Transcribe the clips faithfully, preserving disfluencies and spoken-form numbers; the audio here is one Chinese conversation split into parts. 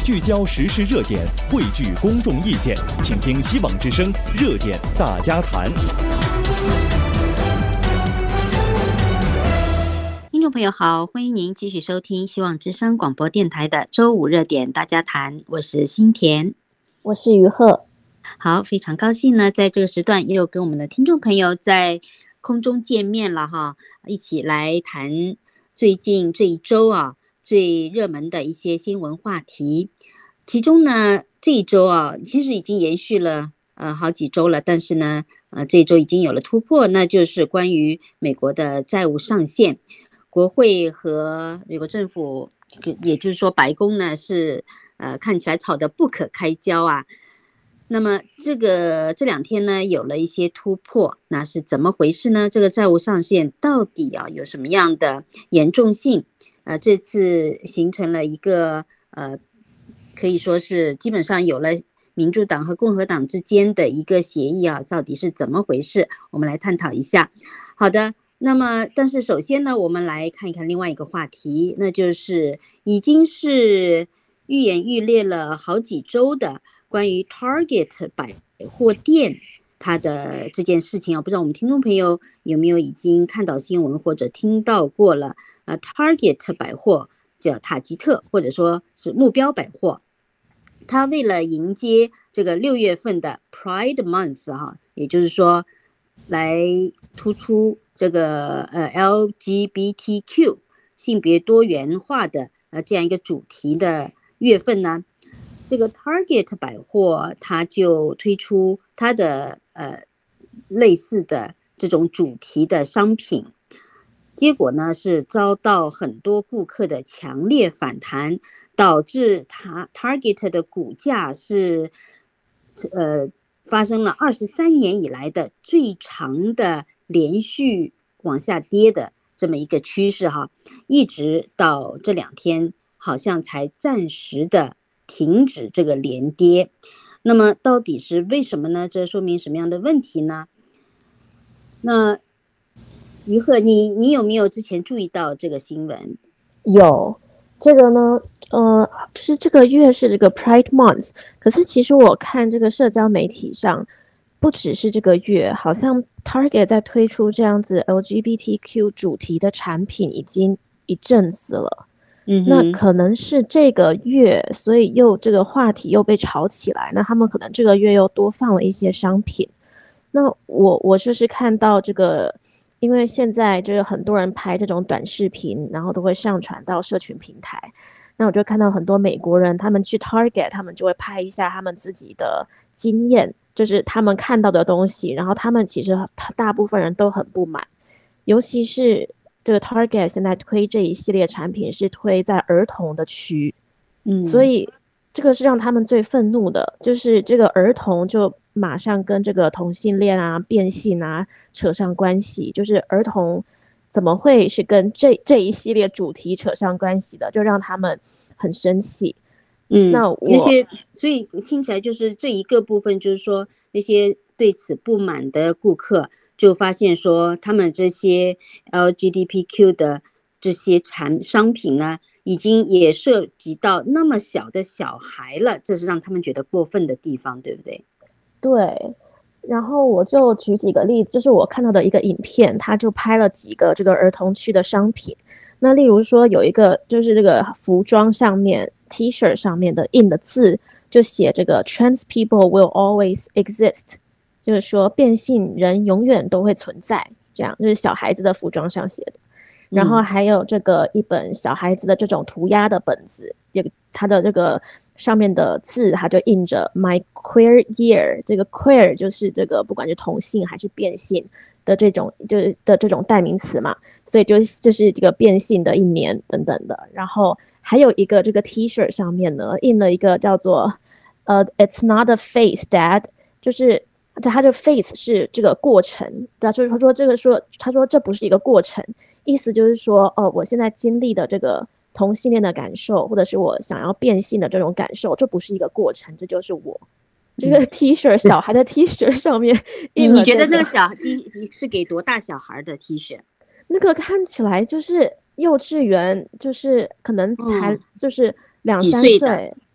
聚焦时事热点，汇聚公众意见，请听希望之声热点大家谈。 听众朋友好，欢迎您继续收听希望之声广播电台的周五热点大家谈，我是新田， 我是于鹤。 好，非常高兴呢，在这个时段又跟我们的听众朋友在空中见面了哈，一起来谈最近这一周啊最热门的一些新闻话题。其中呢，这一周啊，其实已经延续了呃好几周了，但是呢，呃这一周已经有了突破，那就是关于美国的债务上限。国会和美国政府，也就是说白宫呢，是呃看起来吵得不可开交啊。那么这个这两天呢，有了一些突破，那是怎么回事呢？这个债务上限到底啊有什么样的严重性？呃，这次形成了一个呃，可以说是基本上有了民主党和共和党之间的一个协议啊，到底是怎么回事？我们来探讨一下。好的。那么但是首先呢，我们来看一看另外一个话题，那就是已经是愈演愈烈了好几周的关于 Target 百货店它的这件事情啊，不知道我们听众朋友有没有已经看到新闻或者听到过了。呃 Target 百货叫塔吉特，或者说是目标百货，它为了迎接这个六月份的 Pride Month 哈，也就是说来突出这个呃 L G B T Q 性别多元化的呃这样一个主题的月份呢，这个 Target 百货它就推出它的呃类似的这种主题的商品，结果呢是遭到很多顾客的强烈反弹，导致它 Target 的股价是呃发生了二十三年以来的最长的连续往下跌的这么一个趋势哈，一直到这两天好像才暂时的停止这个连跌。那么到底是为什么呢？这说明什么样的问题呢？那于鹤，你你有没有之前注意到这个新闻？ 有，这个呢，呃，就是这个月是这个 Pride Month， 可是其实我看这个社交媒体上，不只是这个月，好像 Target 在推出这样子 L G B T Q 主题的产品已经一阵子了。 嗯， 那可能是这个月，所以又这个话题又被炒起来，那他们可能这个月又多放了一些商品。那我我就是看到这个，因为现在就是很多人拍这种短视频，然后都会上传到社群平台，那我就看到很多美国人他们去 Target， 他们就会拍一下他们自己的经验，就是他们看到的东西，然后他们其实大部分人都很不满，尤其是这个 Target 现在推这一系列产品是推在儿童的区， 嗯， 所以这个是让他们最愤怒的，就是这个儿童就马上跟这个同性恋啊、变性啊扯上关系，就是儿童怎么会是跟这这一系列主题扯上关系的，就让他们很生气。 嗯， 那我那些，所以听起来就是这一个部分，就是说那些对此不满的顾客就发现说，他们这些 L G B T Q 的这些产商品呢，已经也涉及到那么小的小孩了，这是让他们觉得过分的地方，对不对？ 对，然后我就举几个例子，就是我看到的一个影片，他就拍了几个这个儿童区的商品。那例如说有一个就是这个服装上面 T 恤上面的印的字就写这个 Trans people will always exist， 就是说变性人永远都会存在，这样就是小孩子的服装上写的。然后还有这个一本小孩子的这种涂鸦的本子，它的这个上面的字它就印着 My Queer Year， 这个 queer 就是这个不管是同性还是变性的这种就是的这种代名词嘛，所以就就是这个变性的一年等等的。然后还有一个这个 T 恤上面呢印了一个叫做呃 It's not a phase Dad， 就是他这个 phase 是这个过程，他就是说这个说他说这不是一个过程，意思就是说哦我现在经历的这个同性恋的感受，或者是我想要变性的这种感受，这不是一个过程，这就是我。这个 T 恤，小孩的 T 恤上面印了、 这个、你觉得那个小是给多大小孩的 T 恤？ 那个看起来就是幼稚园，就是可能才就是两三岁，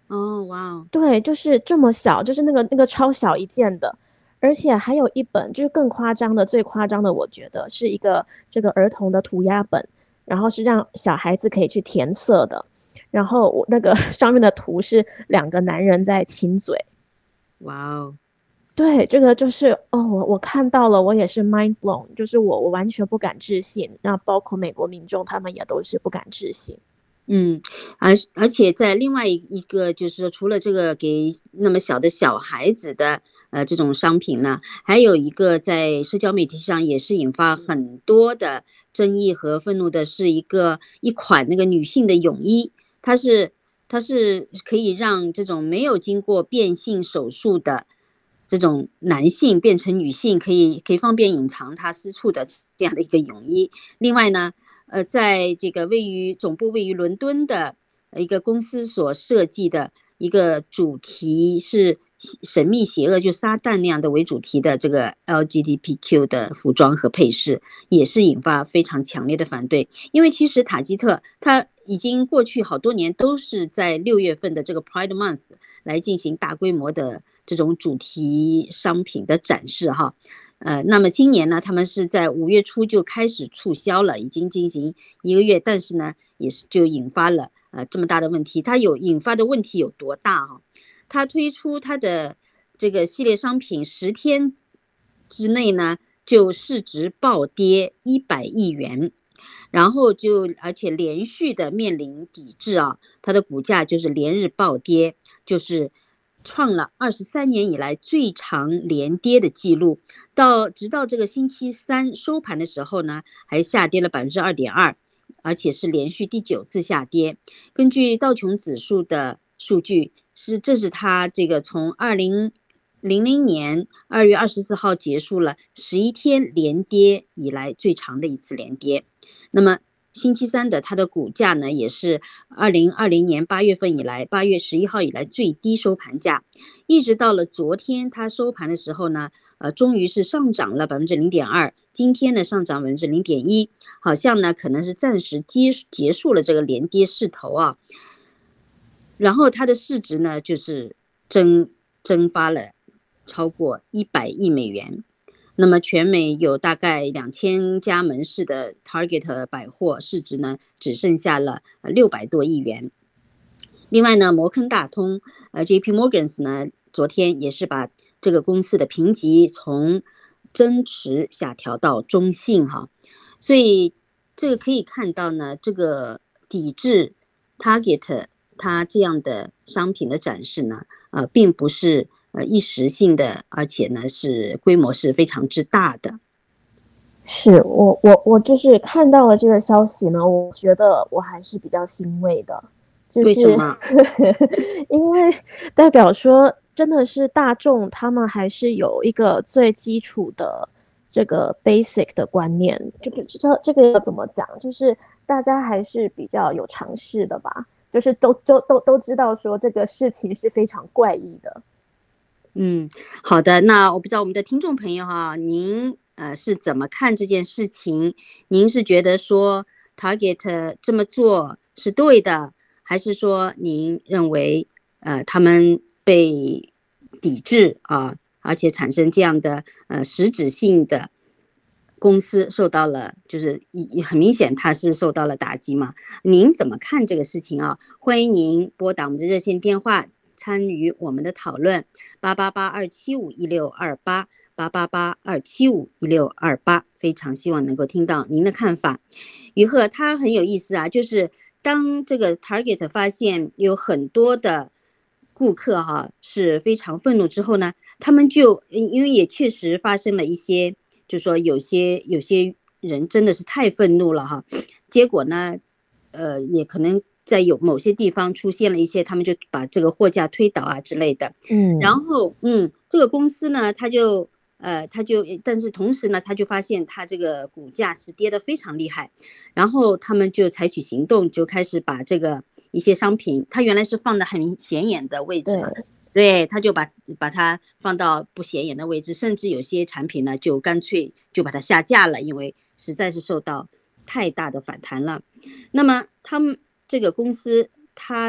哦，哇哦， 对，就是这么小，就是那个那个超小一件的。而且还有一本就是更夸张的，最夸张的我觉得是一个这个儿童的涂鸦本，然后是让小孩子可以去填色的。然后我那个上面的图是两个男人在亲嘴。 哇哦。 对，这个就是哦，我我看到了，我也是 mind blown，就是我我完全不敢置信，那包括美国民众他们也都是不敢置信。 嗯，而而且在另外一个就是说，除了这个给那么小的小孩子的呃这种商品呢，还有一个在社交媒体上也是引发很多的争议和愤怒的，是一个一款那个女性的泳衣，它是它是可以让这种没有经过变性手术的这种男性变成女性，可以可以方便隐藏他私处的这样的一个泳衣。另外呢。呃，在这个位于总部位于伦敦的一个公司所设计的一个主题是神秘邪恶，就撒旦那样的为主题的这个 L G B T Q 的服装和配饰，也是引发非常强烈的反对。因为其实塔吉特它已经过去好多年都是在六月份的这个 Pride Month 来进行大规模的这种主题商品的展示哈。呃，那么今年呢，他们是在五月初就开始促销了，已经进行一个月，但是呢，也是就引发了呃这么大的问题。它有引发的问题有多大哈？它推出它的这个系列商品十天之内呢，就市值暴跌一百亿元，然后就而且连续的面临抵制啊，它的股价就是连日暴跌，就是创了二十三年以来最长连跌的记录。到直到这个星期三收盘的时候呢，还下跌了百分之二点二，而且是连续第九次下跌。根据道琼指数的数据，是这是它这个从二零零零年二月二十四号结束了十一天连跌以来最长的一次连跌。那么星期三的它的股价呢，也是二零二零年八月份以来，八月十一号以来最低收盘价，一直到了昨天它收盘的时候呢，呃，终于是上涨了百分之零点二，今天呢上涨百分之零点一，好像呢可能是暂时结结束了这个连跌势头啊。然后它的市值呢就是蒸蒸发了超过一百亿美元。那么全美有大概两千家门市的 Target 百货市值呢，只剩下了六百多亿元。另外呢，摩根大通呃 J P Morgan 呢，昨天也是把这个公司的评级从增持下调到中性哈。所以这个可以看到呢，这个抵制 Target 它这样的商品的展示呢，呃，并不是。呃，一时性的，而且呢是规模是非常之大的。 是我我我就是看到了这个消息呢，我觉得我还是比较欣慰的，就是为什么？ 因为代表说真的是大众他们还是有一个最基础的这个 basic 的观念，这个这这个怎么讲？就是大家还是比较有尝试的吧，就是都都都都知道说这个事情是非常怪异的。 嗯，好的，那我不知道我们的听众朋友哈，您呃是怎么看这件事情？您是觉得说 Target 这么做是对的，还是说您认为呃他们被抵制啊，而且产生这样的呃实质性的公司受到了，就是很明显它是受到了打击嘛？您怎么看这个事情啊？欢迎您拨打我们的热线电话。参与我们的讨论，八八八二七五一六二八八八八二七五一六二八，非常希望能够听到您的看法。于鹤他很有意思啊，就是当这个 Target 发现有很多的顾客哈、啊、是非常愤怒之后呢，他们就因为也确实发生了一些，就说有些有些人真的是太愤怒了哈，结果呢，呃，也可能。在有某些地方出现了一些，他们就把这个货架推倒啊之类的。 嗯， 然后嗯，这个公司呢，他就呃，他就但是同时呢，他就发现他这个股价是跌得非常厉害，然后他们就采取行动，就开始把这个一些商品，他原来是放在很显眼的位置嘛，对，他就把把它放到不显眼的位置，甚至有些产品呢，就干脆就把它下架了，因为实在是受到太大的反弹了。那么他们。这个公司它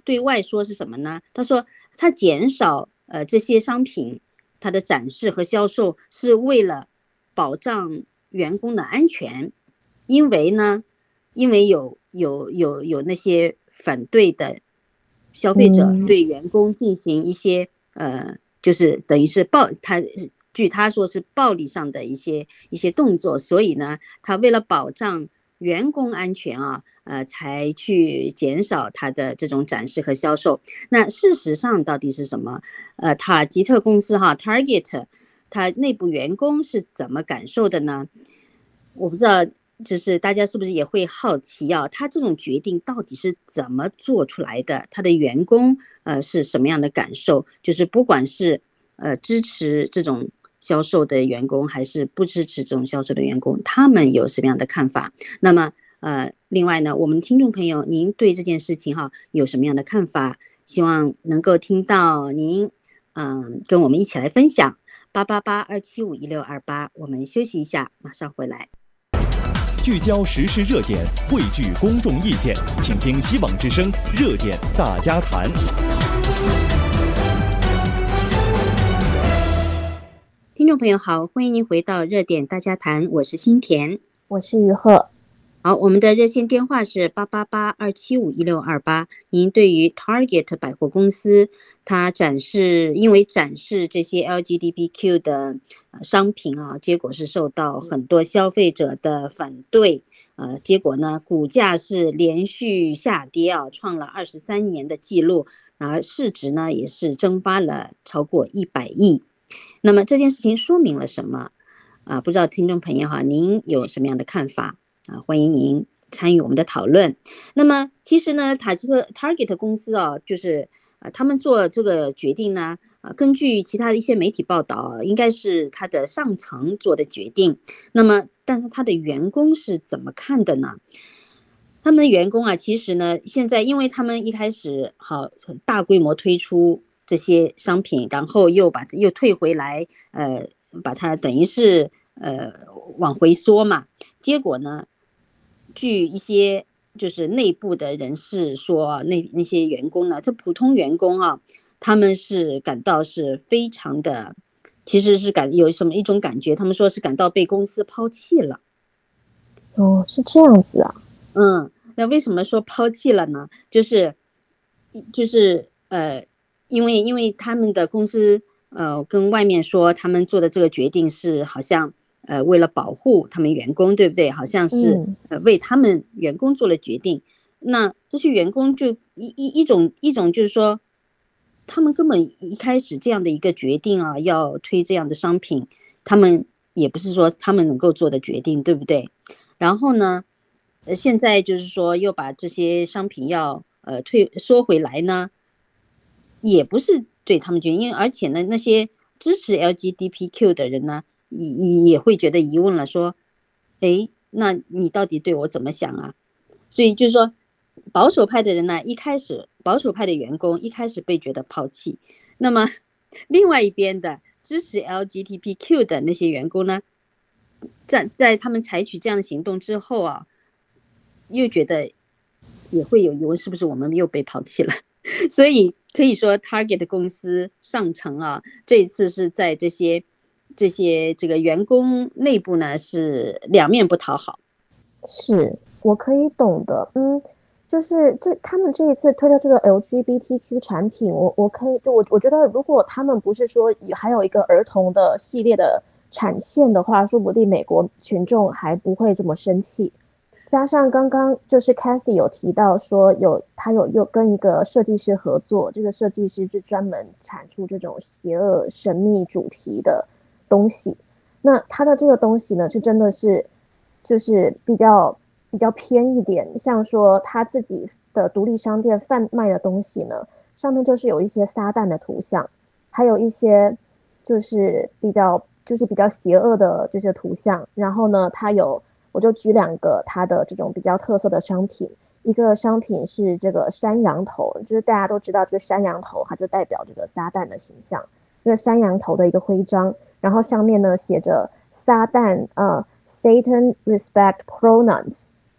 对外说是什么呢？他说他减少呃这些商品它的展示和销售是为了保障员工的安全，因为呢，因为有有有有那些反对的消费者对员工进行一些、嗯、呃，就是等于是暴他。据他说是暴力上的一些一些动作，所以呢，他为了保障员工安全啊，呃，才去减少他的这种展示和销售。那事实上到底是什么？呃，塔吉特公司哈 ，Target， 它内部员工是怎么感受的呢？我不知道，就是大家是不是也会好奇啊？他这种决定到底是怎么做出来的？他的员工呃是什么样的感受？就是不管是呃支持这种销售的员工还是不支持这种销售的员工，他们有什么样的看法？那么呃，另外呢，我们听众朋友，您对这件事情哈有什么样的看法？希望能够听到您嗯、呃、跟我们一起来分享。八八八二七五一六二八，我们休息一下，马上回来。 聚焦时事热点，汇聚公众意见，请听希望之声热点大家谈。 听众朋友好，欢迎您回到热点大家谈，我是新田， 我是于鹤。 好，我们的热线电话是八八八二七五一六二八。您对于 Target 百货公司，它展示因为展示这些 L G B T Q 的商品啊，结果是受到很多消费者的反对，呃，结果呢，股价是连续下跌啊，创了二十三年的记录，而市值呢也是蒸发了超过一百亿。那么这件事情说明了什么啊？不知道听众朋友哈，您有什么样的看法啊？欢迎您参与我们的讨论。那么其实呢，塔吉特 Target 公司啊，就是呃他们做这个决定呢，呃，根据其他的一些媒体报道，应该是他的上层做的决定。那么，但是他的员工是怎么看的呢？他们的员工啊，其实呢，现在因为他们一开始好大规模推出这些商品，然后又把又退回来，呃，把它等于是呃往回缩嘛。结果呢，据一些就是内部的人士说，那那些员工呢，这普通员工啊，他们是感到是非常的，其实是感有什么一种感觉，他们说是感到被公司抛弃了。 哦，是这样子啊。 嗯，那为什么说抛弃了呢？就是就是呃。因为因为他们的公司呃跟外面说他们做的这个决定是好像呃为了保护他们员工，对不对？好像是呃为他们员工做了决定。嗯、那这些员工就一一一种一种就是说，他们根本一开始这样的一个决定啊，要推这样的商品，他们也不是说他们能够做的决定，对不对？然后呢，呃现在就是说又把这些商品要呃退缩回来呢。也不是对他们决定，而且呢，那些支持 L G B T Q 的人呢，也也会觉得疑问了，说，哎，那你到底对我怎么想啊？所以就是说，保守派的人呢，一开始保守派的员工一开始被觉得抛弃，那么另外一边的支持 L G B T Q 的那些员工呢，在在他们采取这样的行动之后啊，又觉得也会有疑问，是不是我们又被抛弃了？所以可以说 Target 公司上层啊，这一次是在这些这些这个员工内部呢是两面不讨好。 是我可以懂的，嗯，就是这他们这一次推的这个 L G B T Q 产品，我我可以就我我觉得如果他们不是说还有一个儿童的系列的产线的话，说不定美国群众还不会这么生气。加上刚刚就是 Cathy 有提到说有他有又跟一个设计师合作，这个设计师就专门产出这种邪恶神秘主题的东西。那他的这个东西呢，是真的是就是比较比较偏一点，像说他自己的独立商店贩卖的东西呢，上面就是有一些撒旦的图像，还有一些就是比较就是比较邪恶的这些图像。然后呢，他有我就举两个它的这种比较特色的商品，一个商品是这个山羊头，就是大家都知道这个山羊头它就代表这个撒旦的形象，这个山羊头的一个徽章，然后上面呢写着撒旦呃 Satan respect pronouns，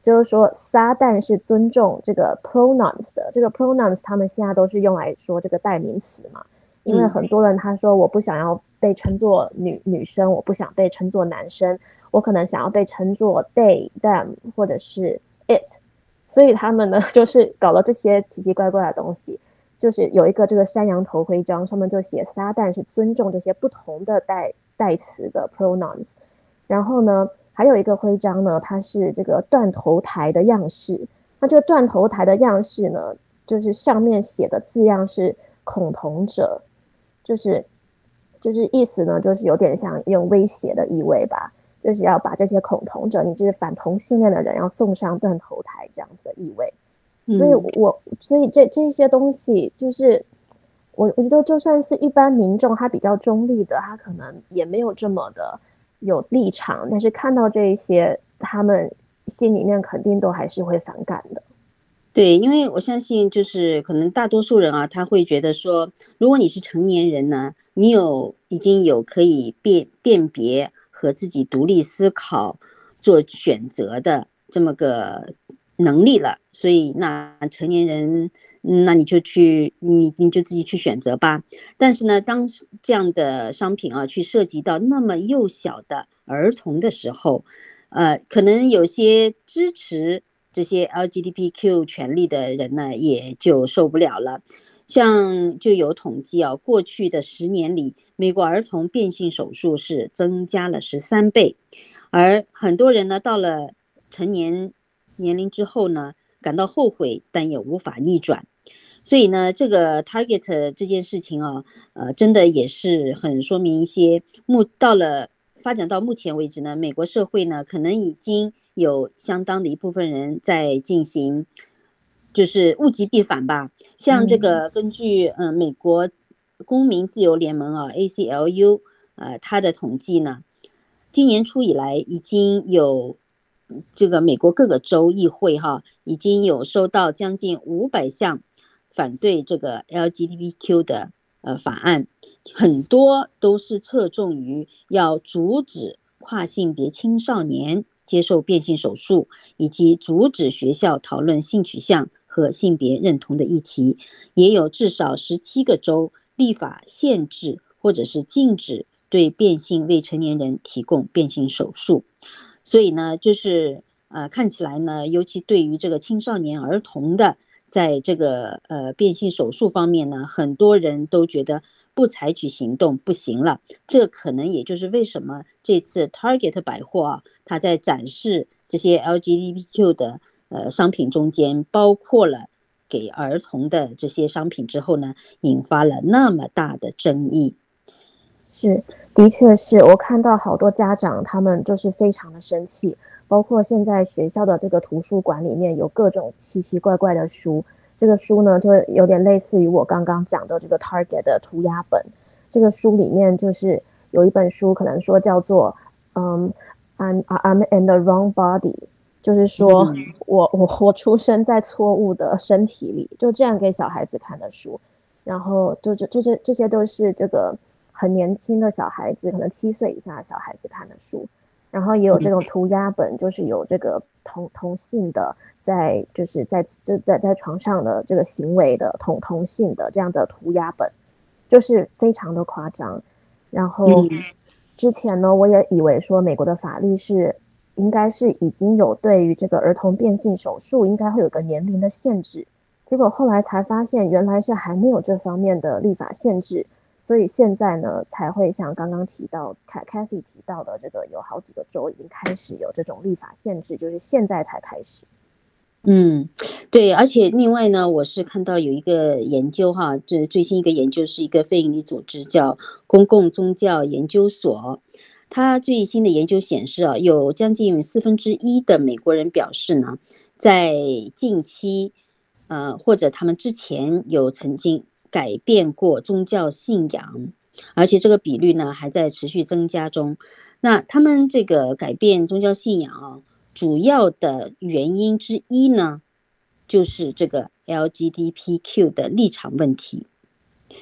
就是说撒旦是尊重这个 pronouns 的，这个 pronouns 他们现在都是用来说这个代名词嘛，因为很多人他说我不想要被称作女女生，我不想被称作男生，我可能想要被称作 they them 或者是 it， 所以他们呢就是搞了这些奇奇怪怪的东西，就是有一个这个山羊头徽章，上面就写撒旦是尊重这些不同的代代词的 pronouns， 然后呢还有一个徽章呢，它是这个断头台的样式。那这个断头台的样式呢，就是上面写的字样是恐同者，就是就是意思呢，就是有点像用威胁的意味吧，就是要把这些恐同者，你就是反同性恋的人，要送上断头台这样子的意味。所以我所以这这些东西，就是我我觉得就算是一般民众，他比较中立的，他可能也没有这么的有立场，但是看到这一些，他们心里面肯定都还是会反感的。 对，因为我相信就是可能大多数人啊，他会觉得说，如果你是成年人呢，你有已经有可以辨辨别和自己独立思考做选择的这么个能力了，所以那成年人那你就去你你就自己去选择吧。但是呢，当这样的商品啊去涉及到那么幼小的儿童的时候，呃，可能有些支持这些 L G B T Q 权利的人呢，也就受不了了。像就有统计啊，过去的十年里，美国儿童变性手术是增加了十三倍，而很多人呢，到了成年年龄之后呢，感到后悔，但也无法逆转。所以呢，这个 Target 这件事情啊，呃，真的也是很说明一些目到了发展到目前为止呢，美国社会呢，可能已经有相当的一部分人在进行，就是物极必反吧。像这个根据嗯、呃、美国公民自由联盟啊 A C L U 呃它的统计呢，今年初以来已经有这个美国各个州议会哈，已经有收到将近五百项反对这个 L G B T Q 的呃法案，很多都是侧重于要阻止跨性别青少年接受变性手术，以及阻止学校讨论性取向和性别认同的议题。也有至少十七个州立法限制或者是禁止对变性未成年人提供变性手术。所以呢，就是呃，看起来呢，尤其对于这个青少年儿童的，在这个呃变性手术方面呢，很多人都觉得不采取行动不行了。这可能也就是为什么这次 Target 百货啊，它在展示这些 L G B T Q 的呃商品中间，包括了给儿童的这些商品之后呢，引发了那么大的争议。 是，的确是我看到好多家长他们就是非常的生气，包括现在学校的这个图书馆里面有各种奇奇怪怪的书，这个书呢就有点类似于我刚刚讲的这个 Target 的涂鸦本。这个书里面就是有一本书可能说叫做嗯、um, I'm, I'm in the wrong body， 就是说我我我出生在错误的身体里，就这样给小孩子看的书。然后就这这这这些都是这个很年轻的小孩子，可能七岁以下的小孩子看的书。然后也有这种涂鸦本，就是有这个同同性的在就是在就在在床上的这个行为的同同性的这样的涂鸦本，就是非常的夸张。然后之前呢，我也以为说美国的法律是应该是已经有对于这个儿童变性手术应该会有个年龄的限制，结果后来才发现原来是还没有这方面的立法限制。所以现在呢，才会像刚刚提到 Kathy 提到的，这个有好几个州已经开始有这种立法限制，就是现在才开始。 嗯，对，而且另外呢，我是看到有一个研究哈，这最新一个研究是一个非营利组织叫公共宗教研究所，它最新的研究显示啊，有将近四分之一的美国人表示呢，在近期，呃，或者他们之前有曾经改变过宗教信仰，而且这个比率呢还在持续增加中。那他们这个改变宗教信仰啊，主要的原因之一呢，就是这个 L G B T Q 的立场问题。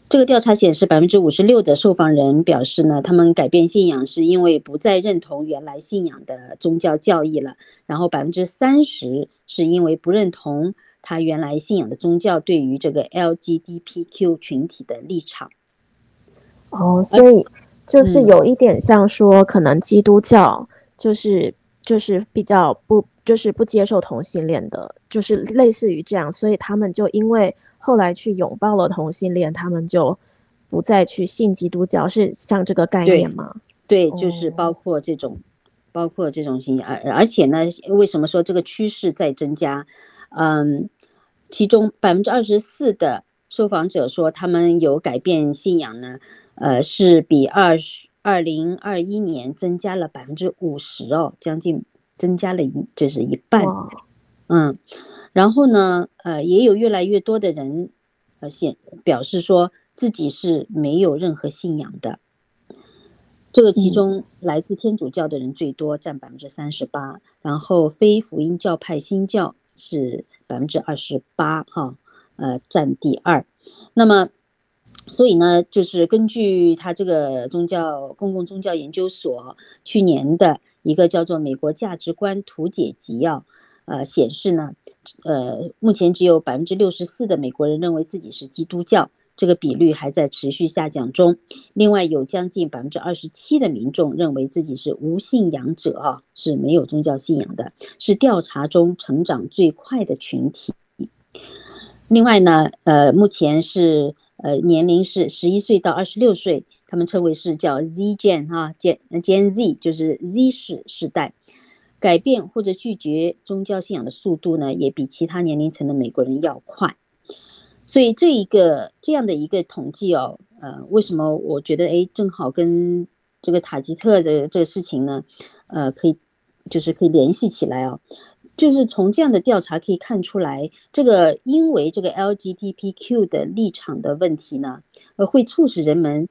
这个调查显示，百分之五十六的受访人表示呢，他们改变信仰是因为不再认同原来信仰的宗教教义了。然后百分之三十是因为不认同他原来信仰的宗教对于这个 L G B T Q 群体的立场。 哦，所以就是有一点像说，可能基督教就是就是比较不就是不接受同性恋的，就是类似于这样，所以他们就因为后来去拥抱了同性恋，他们就不再去信基督教，是像这个概念吗？ 对，对，就是包括这种，哦、包括这种信仰，而而且呢，为什么说这个趋势在增加？嗯，其中百分之二十四的受访者说他们有改变信仰呢，呃，是比二十二零二一年增加了百分之五十哦，将近增加了一就是一半。嗯，然后呢，呃，也有越来越多的人，呃，显表示说自己是没有任何信仰的。这个其中来自天主教的人最多，占百分之三十八，然后非福音教派新教是百分之二十八，哈，呃，占第二。那么，所以呢，就是根据他这个宗教公共宗教研究所去年的一个叫做《美国价值观图解集》啊，呃，显示呢，呃，目前只有百分之六十四的美国人认为自己是基督教。这个比率还在持续下降中。另外，有将近百分之二十七的民众认为自己是无信仰者啊，是没有宗教信仰的，是调查中成长最快的群体。另外呢，呃，目前是呃年龄是十一岁到二十六岁，他们称为是叫 Z Gen 哈 ，Gen Gen Z 就是 Z 世世代。改变或者拒绝宗教信仰的速度呢，也比其他年龄层的美国人要快。所以这一个这样的一个统计哦，呃，为什么我觉得哎，正好跟这个塔吉特的这个事情呢，呃，可以就是可以联系起来哦，就是从这样的调查可以看出来，这个因为这个 L G B T Q 的立场的问题呢，呃，会促使人们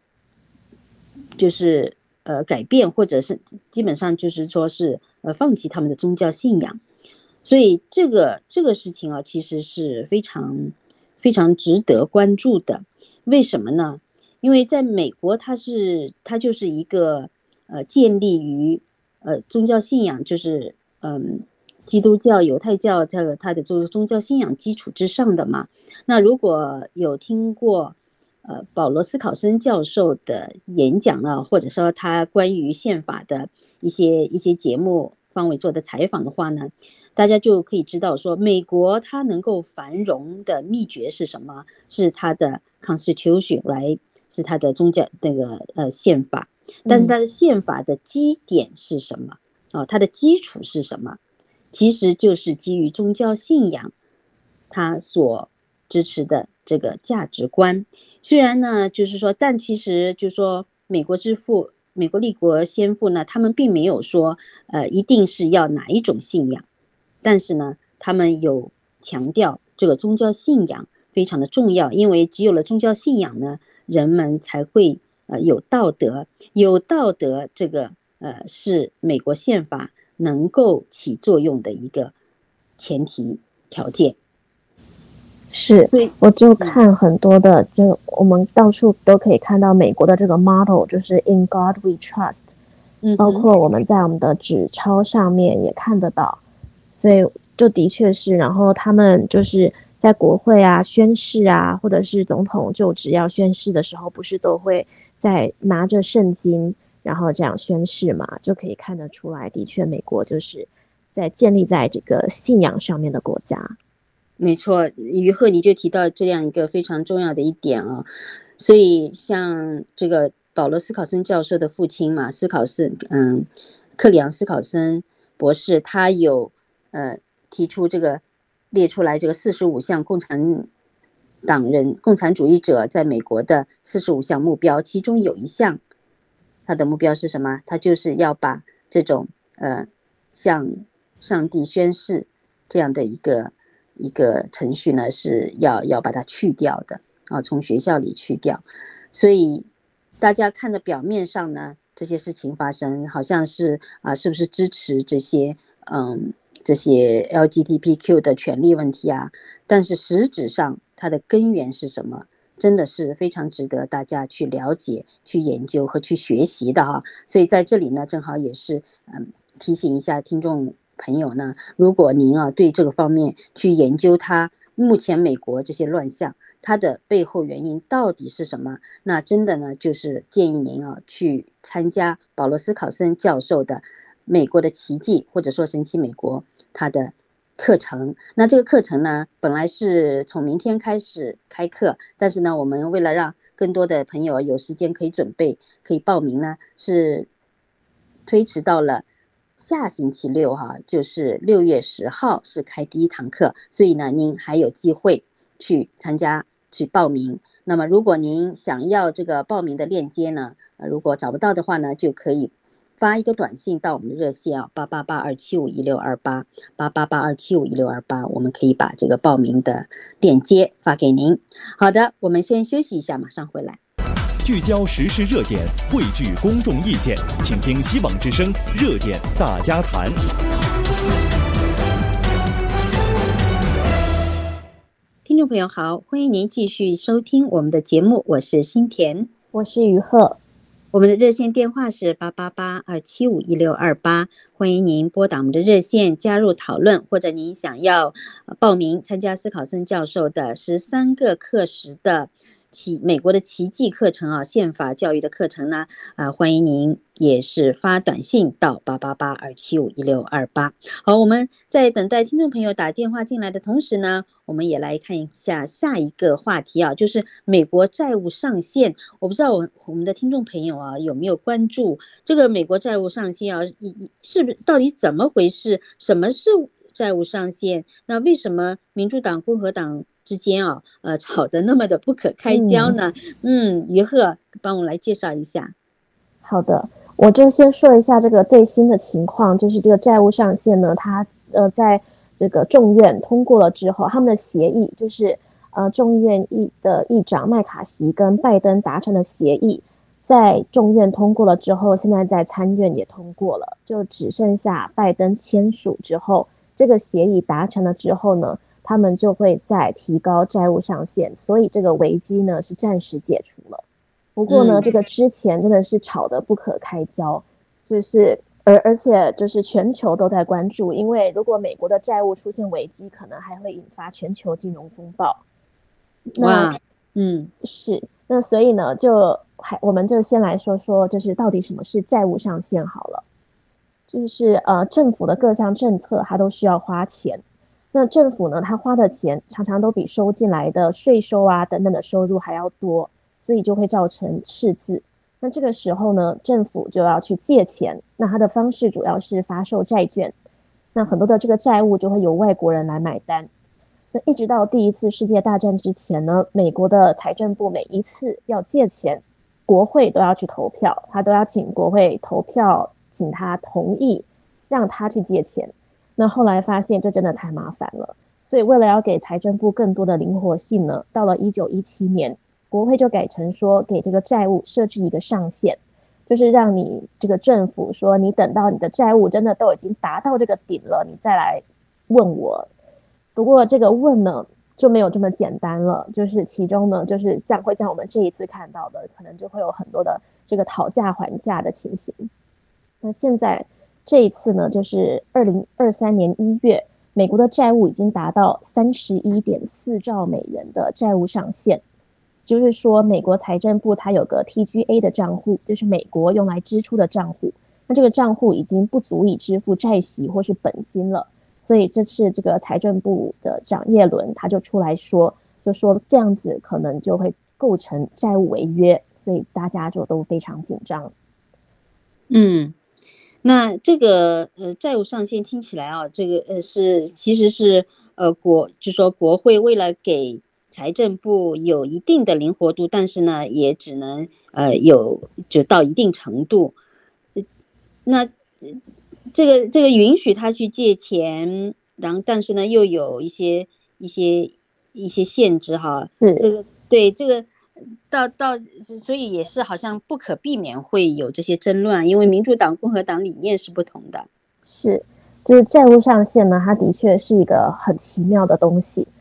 就是呃改变，或者是基本上就是说是呃放弃他们的宗教信仰。所以这个这个事情啊，其实是非常。非常值得关注的，为什么呢？因为在美国，它是它就是一个呃建立于呃宗教信仰，就是嗯基督教、犹太教它的它的这个宗教信仰基础之上的嘛。那如果有听过呃保罗斯考森教授的演讲啊，或者说他关于宪法的一些一些节目方伟做的采访的话呢？大家就可以知道说，美国它能够繁荣的秘诀是什么？是它的 Constitution 来，是它的宗教那个呃宪法。但是它的宪法的基点是什么？哦，它的基础是什么？其实就是基于宗教信仰，它所支持的这个价值观。虽然呢，就是说，但其实就是说，美国之父、美国立国先父呢，他们并没有说，呃，一定是要哪一种信仰。但是呢，他们有强调这个宗教信仰非常的重要，因为只有了宗教信仰呢，人们才会呃有道德，有道德这个呃是美国宪法能够起作用的一个前提条件。 是，我就看很多的，就我们到处都可以看到美国的这个 model， 就是 In God We Trust， 嗯，包括我们在我们的纸钞上面也看得到。所以就的确是，然后他们就是在国会啊宣誓啊，或者是总统就职要宣誓的时候，不是都会在拿着圣经，然后这样宣誓嘛，就可以看得出来，的确美国就是在建立在这个信仰上面的国家。 没错，于鹤你就提到这样一个非常重要的一点啊，所以像这个保罗斯考森教授的父亲嘛，斯考森，嗯，克里昂斯考森博士，他有。呃，提出这个列出来这个四十五项共产党人、共产主义者在美国的四十五项目标，其中有一项，他的目标是什么？他就是要把这种呃向上帝宣誓这样的一个一个程序呢，是要要把它去掉的啊，从学校里去掉。所以大家看的表面上呢，这些事情发生，好像是啊，是不是支持这些嗯？这些 L G B T Q 的权利问题啊，但是实质上它的根源是什么？ 真的是非常值得大家去了解、去研究和去学习的哈。所以在这里呢，正好也是嗯提醒一下听众朋友呢，如果您啊对这个方面去研究它目前美国这些乱象，它的背后原因到底是什么，那真的呢就是建议您啊去参加保罗斯考森教授的美国的奇迹或者说神奇美国它的课程。那这个课程呢本来是从明天开始开课，但是呢我们为了让更多的朋友有时间可以准备可以报名呢，是推迟到了下星期六哈，就是六月十号是开第一堂课，所以呢您还有机会去参加去报名。那么如果您想要这个报名的链接呢，呃、如果找不到的话呢，就可以发一个短信到我们的热线啊，八八八二七五一六二八八八八二七五一六二八，我们可以把这个报名的链接发给您。好的，我们先休息一下，马上回来。 聚焦时事热点，汇聚公众意见，请听希望之声热点大家谈。 听众朋友好，欢迎您继续收听我们的节目，我是新田， 我是于鹤。 我们的热线电话是八八八二七五一六二八，欢迎您拨打我们的热线加入讨论，或者您想要报名参加斯考森教授的十三个课时的奇美国的奇迹课程啊，宪法教育的课程呢，啊、呃，欢迎您也是发短信到八八八二七五一六二八。好，我们在等待听众朋友打电话进来的同时呢，我们也来看一下下一个话题啊，就是美国债务上限。我不知道我我们的听众朋友啊有没有关注这个美国债务上限啊，是不是到底怎么回事？什么是债务上限？那为什么民主党、共和党之间啊，呃，吵得那么的不可开交呢？嗯，嗯于鹤帮我来介绍一下。 好的，我就先说一下这个最新的情况，就是这个债务上限呢，它呃在这个众院通过了之后，他们的协议就是呃众议院议的议长麦卡锡跟拜登达成的协议，在众院通过了之后，现在在参院也通过了，就只剩下拜登签署之后，这个协议达成了之后呢，他们就会再提高债务上限，所以这个危机呢是暂时解除了。不过呢，嗯、这个之前真的是吵得不可开交，就是而而且就是全球都在关注，因为如果美国的债务出现危机，可能还会引发全球金融风暴。 哇，嗯， 是，那所以呢，就还我们就先来说说，就是到底什么是债务上限好了。就是呃，政府的各项政策它都需要花钱。那政府呢，它花的钱常常都比收进来的税收啊等等的收入还要多，所以就会造成赤字。那这个时候呢，政府就要去借钱，那它的方式主要是发售债券。那很多的这个债务就会由外国人来买单。那一直到第一次世界大战之前呢，美国的财政部每一次要借钱，国会都要去投票，他都要请国会投票，请他同意让他去借钱。那后来发现这真的太麻烦了，所以为了要给财政部更多的灵活性呢，到了一九一七年，国会就改成说给这个债务设置一个上限，就是让你这个政府说，你等到你的债务真的都已经达到这个顶了，你再来问我。不过这个问呢就没有这么简单了，就是其中呢就是像会像我们这一次看到的，可能就会有很多的这个讨价还价的情形。那现在这一次呢，就是二零二三年一月，美国的债务已经达到三十一点四兆美元的债务上限。就是说，美国财政部它有个 T G A 的账户，就是美国用来支出的账户。那这个账户已经不足以支付债息或是本金了，所以这次这个财政部的长耶伦他就出来说，就说这样子可能就会构成债务违约，所以大家就都非常紧张。 嗯。那这个呃债务上限听起来啊，这个呃是其实是呃国就说国会为了给财政部有一定的灵活度，但是呢也只能呃有就到一定程度。那这个这个允许他去借钱，然后但是呢又有一些一些一些限制哈。 是这个对这个。到到，所以也是好像不可避免会有这些争论，因为民主党、共和党理念是不同的。 是，就是债务上限呢，它的确是一个很奇妙的东西。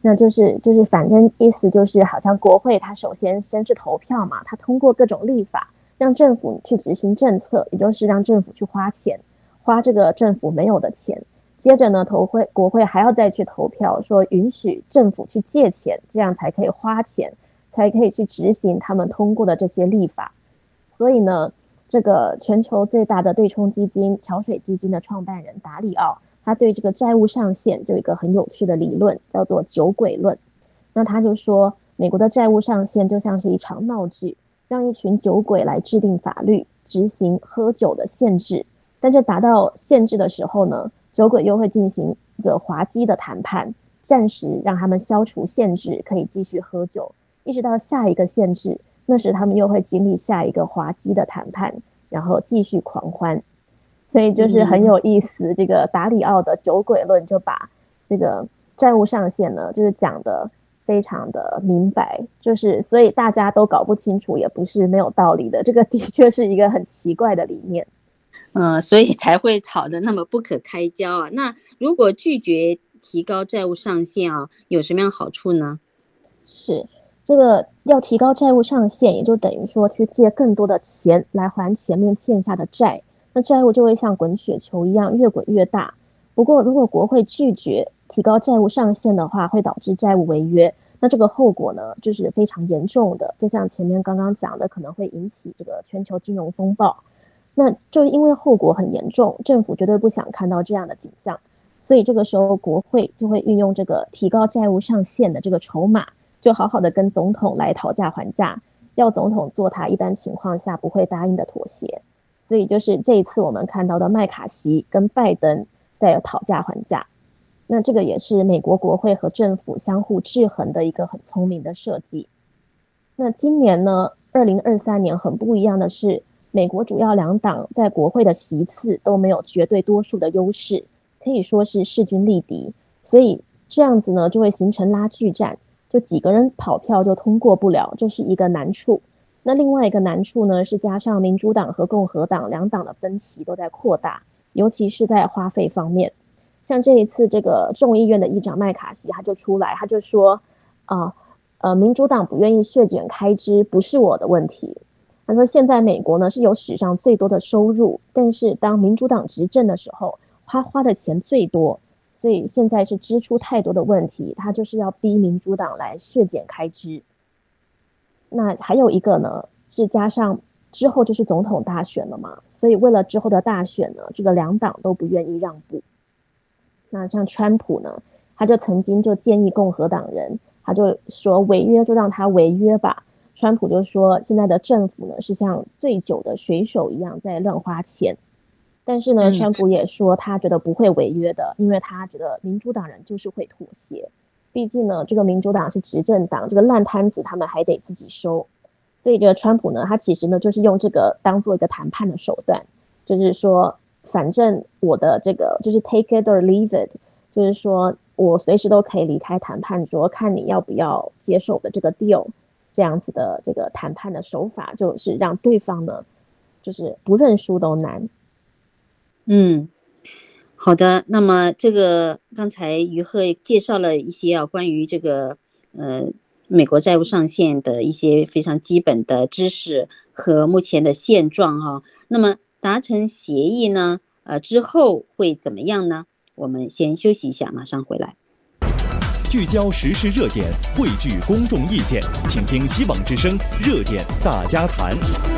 那就是就是反正意思就是好像国会它首先先是投票嘛，它通过各种立法让政府去执行政策，也就是让政府去花钱，花这个政府没有的钱。接着呢，投会国会还要再去投票，说允许政府去借钱，这样才可以花钱，才可以去执行他们通过的这些立法。所以呢，这个全球最大的对冲基金桥水基金的创办人达里奥，他对这个债务上限就有一个很有趣的理论，叫做酒鬼论。那他就说，美国的债务上限就像是一场闹剧，让一群酒鬼来制定法律，执行喝酒的限制。但这达到限制的时候呢，酒鬼又会进行一个滑稽的谈判，暂时让他们消除限制，可以继续喝酒，一直到下一个限制，那时他们又会经历下一个滑稽的谈判，然后继续狂欢。所以就是很有意思，这个达里奥的酒鬼论就把这个债务上限呢，就是讲得非常的明白，就是所以大家都搞不清楚也不是没有道理的，这个的确是一个很奇怪的理念。 嗯，所以才会吵得那么不可开交啊。那如果拒绝提高债务上限啊，有什么样好处呢？ 是，这个要提高债务上限，也就等于说去借更多的钱来还前面欠下的债，那债务就会像滚雪球一样越滚越大。不过如果国会拒绝提高债务上限的话，会导致债务违约，那这个后果呢就是非常严重的，就像前面刚刚讲的，可能会引起这个全球金融风暴。那就因为后果很严重，政府绝对不想看到这样的景象，所以这个时候国会就会运用这个提高债务上限的这个筹码，就好好的跟总统来讨价还价，要总统做他一般情况下不会答应的妥协。所以就是这一次我们看到的麦卡锡跟拜登在讨价还价，那这个也是美国国会和政府相互制衡的一个很聪明的设计。那今年呢，二零二三年很不一样的是，美国主要两党在国会的席次都没有绝对多数的优势，可以说是势均力敌，所以这样子呢就会形成拉锯战，就几个人跑票就通过不了，这是一个难处。那另外一个难处呢，是加上民主党和共和党两党的分歧都在扩大，尤其是在花费方面。像这一次这个众议院的议长麦卡锡他就出来，他就说啊、呃呃，民主党不愿意削减开支不是我的问题。他说现在美国呢是有史上最多的收入，但是当民主党执政的时候，他花的钱最多，所以现在是支出太多的问题，他就是要逼民主党来削减开支。那还有一个呢，是加上之后就是总统大选了嘛，所以为了之后的大选呢，这个两党都不愿意让步。那像川普呢，他就曾经就建议共和党人，他就说违约就让他违约吧。川普就说现在的政府呢是像醉酒的水手一样在乱花钱，但是呢、嗯、川普也说他觉得不会违约的，因为他觉得民主党人就是会妥协，毕竟呢这个民主党是执政党，这个烂摊子他们还得自己收。所以这个川普呢，他其实呢就是用这个当做一个谈判的手段，就是说反正我的这个就是 take it or leave it， 就是说我随时都可以离开谈判桌，看你要不要接受的这个 deal。这样子的这个谈判的手法，就是让对方呢，就是不认输都难。 嗯，好的。那么这个刚才于鹤介绍了一些啊关于这个呃美国债务上限的一些非常基本的知识和目前的现状啊。那么达成协议呢，呃之后会怎么样呢？我们先休息一下，马上回来。 聚焦时事热点，汇聚公众意见，请听希望之声热点大家谈。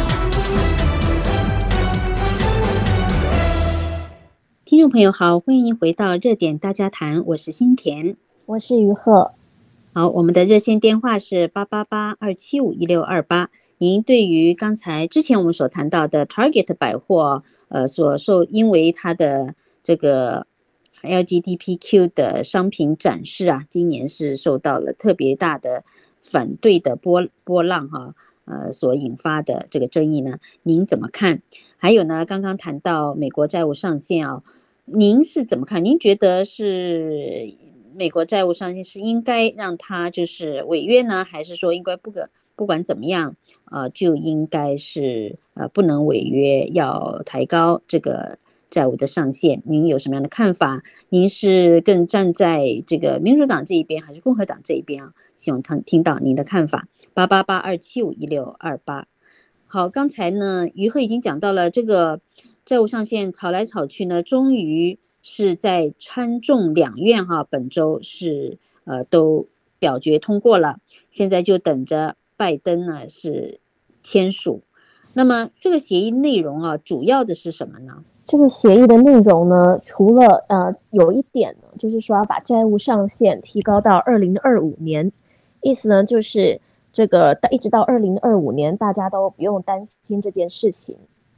听众朋友好，欢迎您回到热点大家谈，我是新田， 我是于鹤。 好，我们的热线电话是八八八二七五一六二八。您对于刚才之前我们所谈到的 Target 百货，呃，所受因为它的这个L G B T Q 的商品展示啊，今年是受到了特别大的反对的波波浪哈、啊，呃，所引发的这个争议呢，您怎么看？还有呢，刚刚谈到美国债务上限啊，您是怎么看？您觉得是美国债务上限是应该让它就是违约呢，还是说应该不可不管怎么样，呃，就应该是呃不能违约，要抬高这个债务的上限，您有什么样的看法？您是更站在这个民主党这一边还是共和党这一边啊？希望听听到您的看法。八八八二七五一六二八。好，刚才呢，于鹤已经讲到了这个债务上限吵来吵去呢，终于是在参众两院哈，本周是呃都表决通过了，现在就等着拜登呢是签署。那么这个协议内容啊，主要的是什么呢？ 这个协议的内容呢，除了呃有一点呢，就是说要把债务上限提高到二零二五年，意思呢就是这个一直到二零二五年，大家都不用担心这件事情。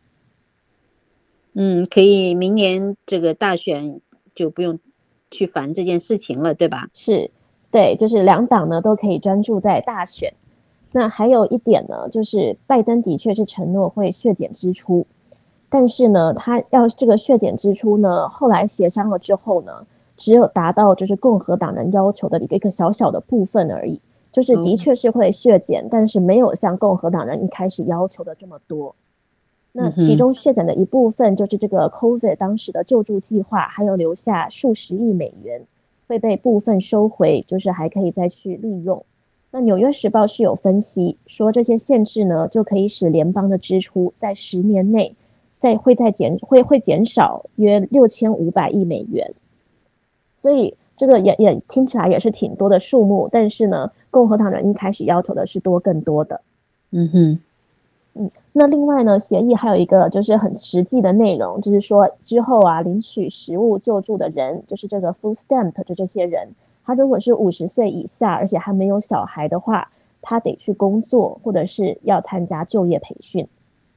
嗯，可以明年这个大选就不用去烦这件事情了，对吧？ 是，对，就是两党呢都可以专注在大选。那还有一点呢，就是拜登的确是承诺会削减支出，但是呢，他要这个削减支出呢，后来协商了之后呢，只有达到就是共和党人要求的一个一个小小的部分而已，就是的确是会削减，但是没有像共和党人一开始要求的这么多。那其中削减的一部分就是这个 COVID 当时的救助计划，还有留下数十亿美元会被部分收回，就是还可以再去利用。那纽约时报是有分析说，这些限制呢，就可以使联邦的支出在十年内再会再减会会减少约六千五百亿美元。所以这个也也听起来也是挺多的数目，但是呢，共和党人一开始要求的是多更多的。 嗯哼。 嗯，那另外呢，协议还有一个就是很实际的内容，就是说之后啊，领取食物救助的人，就是这个 food stamp 的这些人，他如果是五十岁以下，而且还没有小孩的话，他得去工作，或者是要参加就业培训。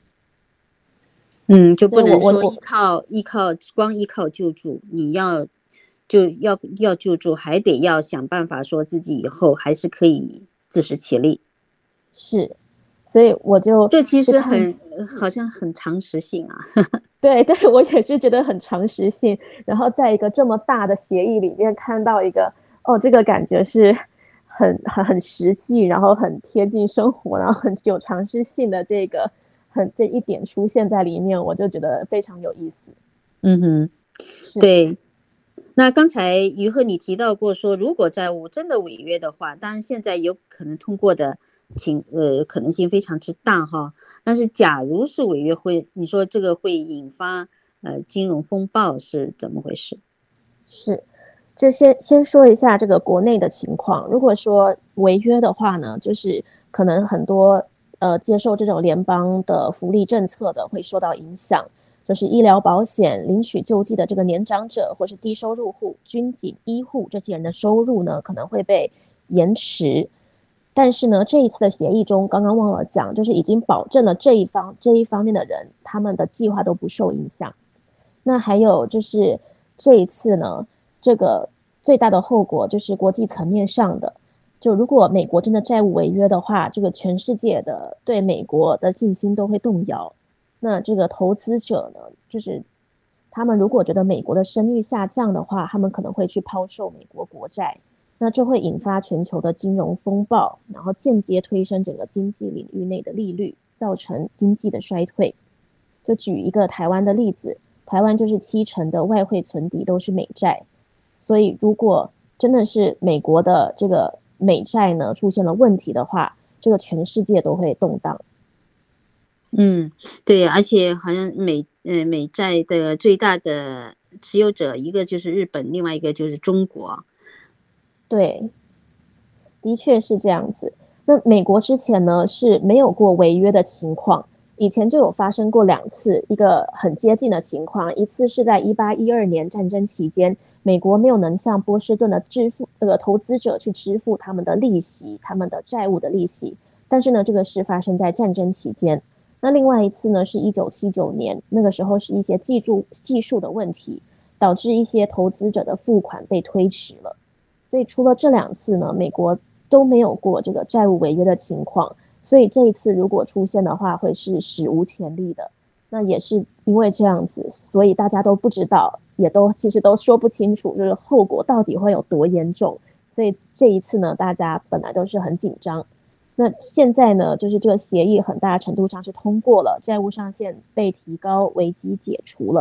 嗯，就不能说依靠依靠光依靠救助，你要就要要救助，还得要想办法说自己以后还是可以自食其力。 是。所以我就这其实很好像很常识性啊。 对对，我也是觉得很常识性。然后在一个这么大的协议里面看到一个，哦，这个感觉是很很很实际，然后很贴近生活，然后很有常识性的这个很这一点出现在里面，我就觉得非常有意思。 嗯哼，对。那刚才于鹤你提到过说，如果债务真的违约的话，当然现在有可能通过的情呃可能性非常之大哈。但是假如是违约会，你说这个会引发呃金融风暴是怎么回事？ 是，就先先说一下这个国内的情况。如果说违约的话呢，就是可能很多呃接受这种联邦的福利政策的会受到影响。就是医疗保险、领取救济的这个年长者或是低收入户、军警、医护这些人的收入呢，可能会被延迟。但是呢，这一次的协议中，刚刚忘了讲，就是已经保证了这一方这一方面的人，他们的计划都不受影响。那还有就是这一次呢，这个最大的后果就是国际层面上的，就如果美国真的债务违约的话，这个全世界的对美国的信心都会动摇。那这个投资者呢，就是他们如果觉得美国的声誉下降的话，他们可能会去抛售美国国债，那这会引发全球的金融风暴，然后间接推升整个经济领域内的利率，造成经济的衰退。就举一个台湾的例子，台湾就是七成的外汇存底都是美债，所以如果真的是美国的这个美债呢出现了问题的话，这个全世界都会动荡。 嗯，对，而且好像美呃美债的最大的持有者一个就是日本，另外一个就是中国。 对，的确是这样子。那美国之前呢是没有过违约的情况，以前就有发生过两次一个很接近的情况，一次是在一八一二年战争期间，美国没有能向波士顿的支付这个投资者去支付他们的利息，他们的债务的利息，但是呢这个是发生在战争期间。那另外一次呢是一九七九年，那个时候是一些技术技术的问题，导致一些投资者的付款被推迟了。所以除了这两次呢，美国都没有过这个债务违约的情况，所以这一次如果出现的话会是史无前例的。那也是因为这样子，所以大家都不知道，也都其实都说不清楚就是后果到底会有多严重，所以这一次呢大家本来都是很紧张。那现在呢，就是这个协议很大程度上是通过了，债务上限被提高，危机解除了，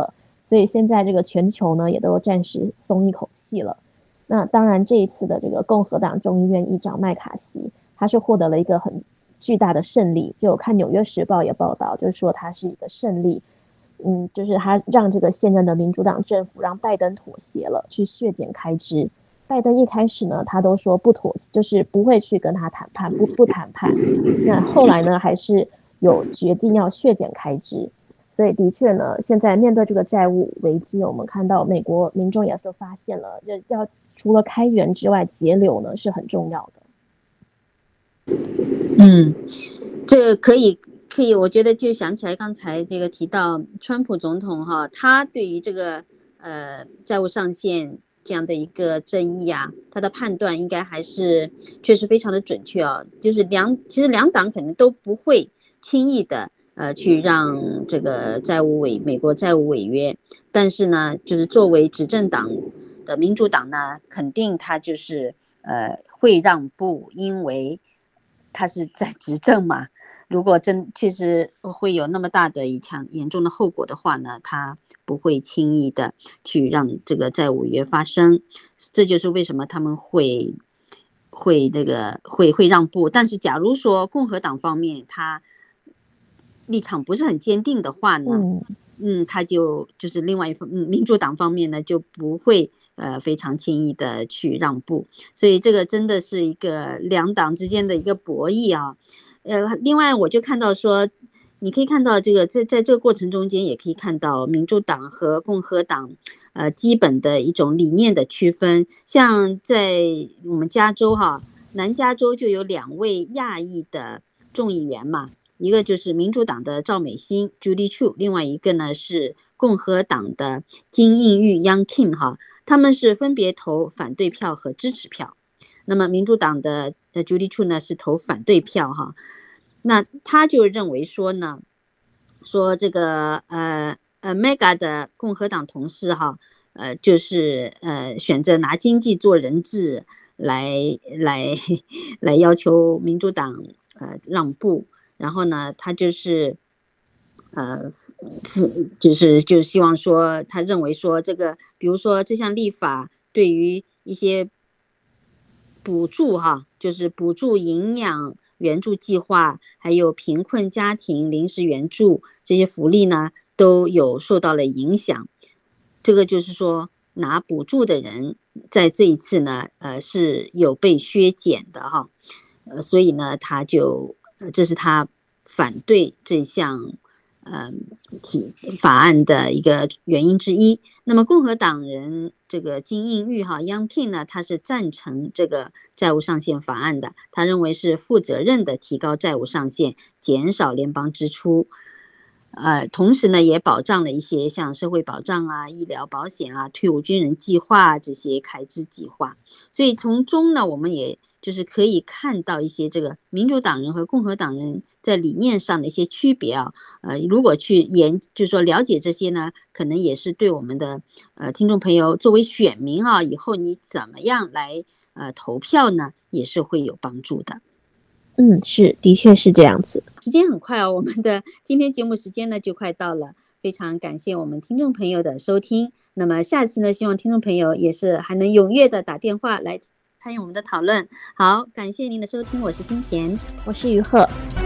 所以现在这个全球呢也都暂时松一口气了。那当然这一次的这个共和党众议院议长麦卡锡，他是获得了一个很巨大的胜利，就我看纽约时报也报道，就是说他是一个胜利，嗯，就是他让这个现任的民主党政府让拜登妥协了，去削减开支。拜登一开始呢，他都说不妥协，就是不会去跟他谈判，不不谈判。那后来呢，还是有决定要削减开支。所以的确呢，现在面对这个债务危机，我们看到美国民众也都发现了，要除了开源之外，节流呢是很重要的。 嗯，这个可以可以，我觉得就想起来刚才这个提到川普总统哈，他对于这个呃债务上限这样的一个争议啊，他的判断应该还是确实非常的准确啊。就是两其实两党可能都不会轻易的呃去让这个债务违美国债务违约，但是呢，就是作为执政党的民主党呢，肯定他就是呃会让步，因为他是在执政嘛。如果真确实会有那么大的一场严重的后果的话呢，他不会轻易的去让这个债务违约发生。这就是为什么他们会会那个会会让步。但是假如说共和党方面他立场不是很坚定的话呢，嗯嗯，他就就是另外一方，嗯，民主党方面呢就不会呃非常轻易的去让步。所以这个真的是一个两党之间的一个博弈啊。呃，另外我就看到说，你可以看到这个在在这个过程中间，也可以看到民主党和共和党呃基本的一种理念的区分。像在我们加州哈，南加州就有两位亚裔的众议员嘛，一个就是民主党的赵美心 Judy Chu， 另外一个呢是共和党的金应玉 Young Kim 哈，他们是分别投反对票和支持票。那么民主党的呃 Judy Chu 呢是投反对票哈，那他就认为说呢，说这个呃呃 Mega 的共和党同事哈，呃就是呃选择拿经济做人质来来来要求民主党呃让步，然后呢他就是呃就是就希望说，他认为说这个比如说这项立法对于一些补助哈，就是补助营养援助计划，还有贫困家庭临时援助这些福利呢，都有受到了影响。这个就是说，拿补助的人在这一次呢，呃，是有被削减的哈，呃，所以呢，他就，呃，这是他反对这项呃体法案的一个原因之一。那么共和党人这个金应玉哈 Young Kim 呢，他是赞成这个债务上限法案的，他认为是负责任的提高债务上限，减少联邦支出，呃，同时呢也保障了一些像社会保障啊、医疗保险啊、退伍军人计划这些开支计划。所以从中呢，我们也就是可以看到一些这个民主党人和共和党人在理念上的一些区别啊，呃，如果去研，就是说了解这些呢，可能也是对我们的呃听众朋友作为选民啊，以后你怎么样来呃投票呢，也是会有帮助的。 嗯，是，的确是这样子。 时间很快哦，我们的今天节目时间呢就快到了，非常感谢我们听众朋友的收听。那么下次呢，希望听众朋友也是还能踊跃的打电话来参与我们的讨论。好，感谢您的收听，我是新田， 我是于鹤。